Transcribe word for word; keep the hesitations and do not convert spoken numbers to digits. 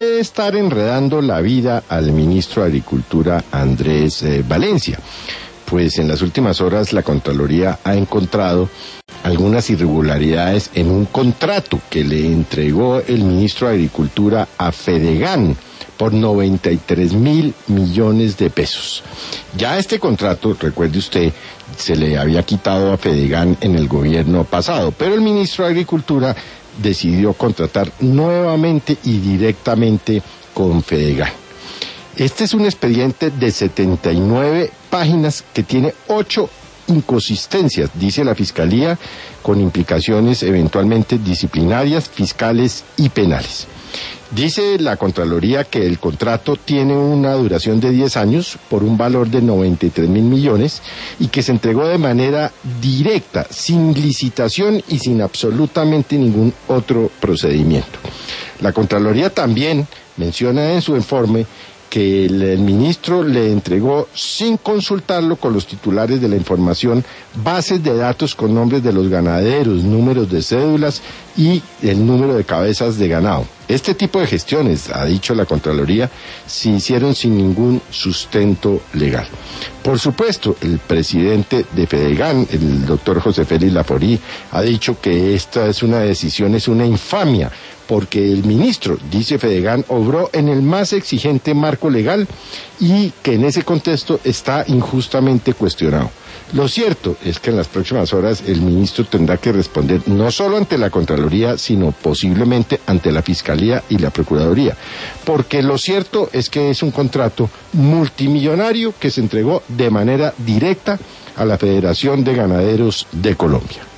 estar enredando la vida al ministro de Agricultura, Andrés eh, Valencia. Pues en las últimas horas la Contraloría ha encontrado algunas irregularidades en un contrato que le entregó el ministro de Agricultura a Fedegan por noventa y tres mil millones de pesos. Ya este contrato, recuerde usted, se le había quitado a Fedegan en el gobierno pasado, pero el ministro de Agricultura decidió contratar nuevamente y directamente con Fedegan. Este es un expediente de setenta y nueve páginas que tiene ocho inconsistencias, dice la Fiscalía, con implicaciones eventualmente disciplinarias, fiscales y penales. Dice la Contraloría que el contrato tiene una duración de diez años por un valor de noventa y tres mil millones y que se entregó de manera directa, sin licitación y sin absolutamente ningún otro procedimiento. La Contraloría también menciona en su informe que el, el ministro le entregó, sin consultarlo con los titulares de la información, bases de datos con nombres de los ganaderos, números de cédulas y el número de cabezas de ganado. Este tipo de gestiones, ha dicho la Contraloría, se hicieron sin ningún sustento legal. Por supuesto, el presidente de Fedegan, el doctor José Félix Laforí, ha dicho que esta es una decisión, es una infamia, porque el ministro, dice Fedegan, obró en el más exigente marco legal y que en ese contexto está injustamente cuestionado. Lo cierto es que en las próximas horas el ministro tendrá que responder no solo ante la Contraloría, sino posiblemente ante la Fiscalía y la Procuraduría, porque lo cierto es que es un contrato multimillonario que se entregó de manera directa a la Federación de Ganaderos de Colombia.